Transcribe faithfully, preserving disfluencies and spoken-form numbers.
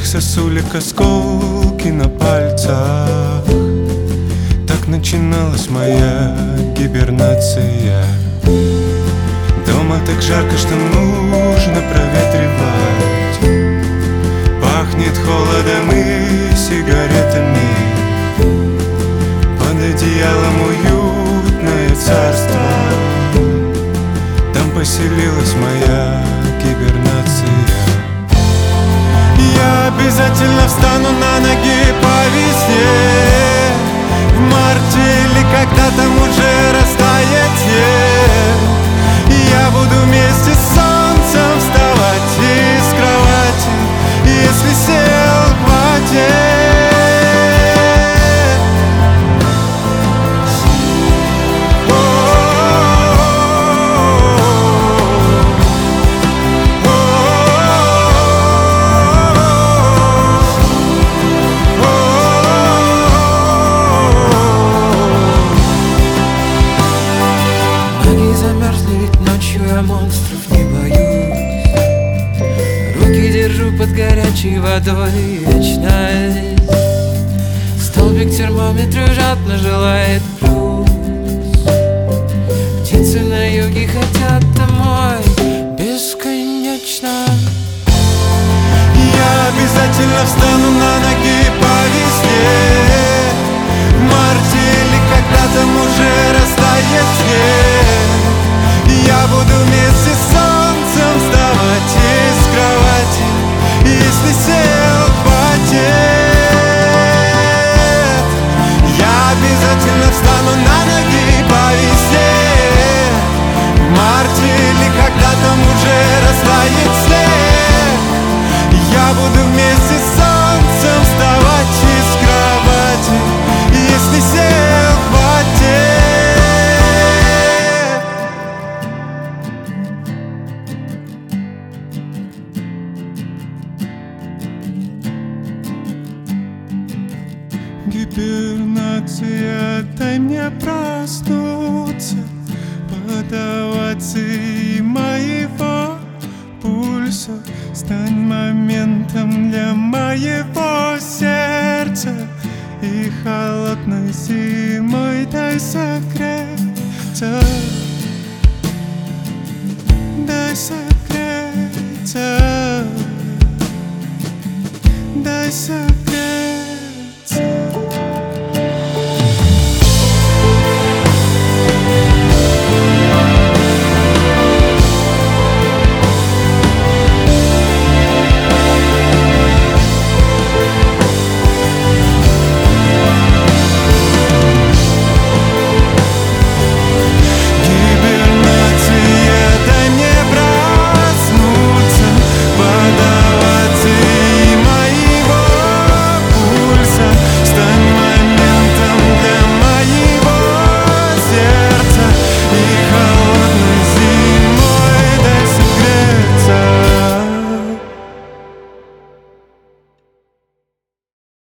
сосулек осколки на пальцах. Так начиналась моя гибернация. Дома так жарко, что нужно проветривать. Пахнет холодом и сигаретами. Под одеялом уютное царство. Там поселилась моя гибернация. Я обязательно встану на ноги по весне. В марте или когда там уже растает снег. Я буду вместе с солнцем вставать из кровати, если сил хватит. Я монстров не боюсь. Руки держу под горячей водой. Вечность. Столбик термометра жадно желает плюс. Птицы на юге хотят домой бесконечно. Я обязательно встану на ноги по весне. В марте или когда там уже растает снег. Я буду вместе с солнцем вставать из кровати, если сил хватит. Я обязательно встану на ноги по весне. В марте или когда там уже растает снег. Я буду вместе с солнцем вставать из кровати, если сил хватит. Гибернация, дай мне проснуться под овации моего пульса. Стань моментом для моего сердца. И холодной зимой дай согреться. Дай согреться. Дай согреться.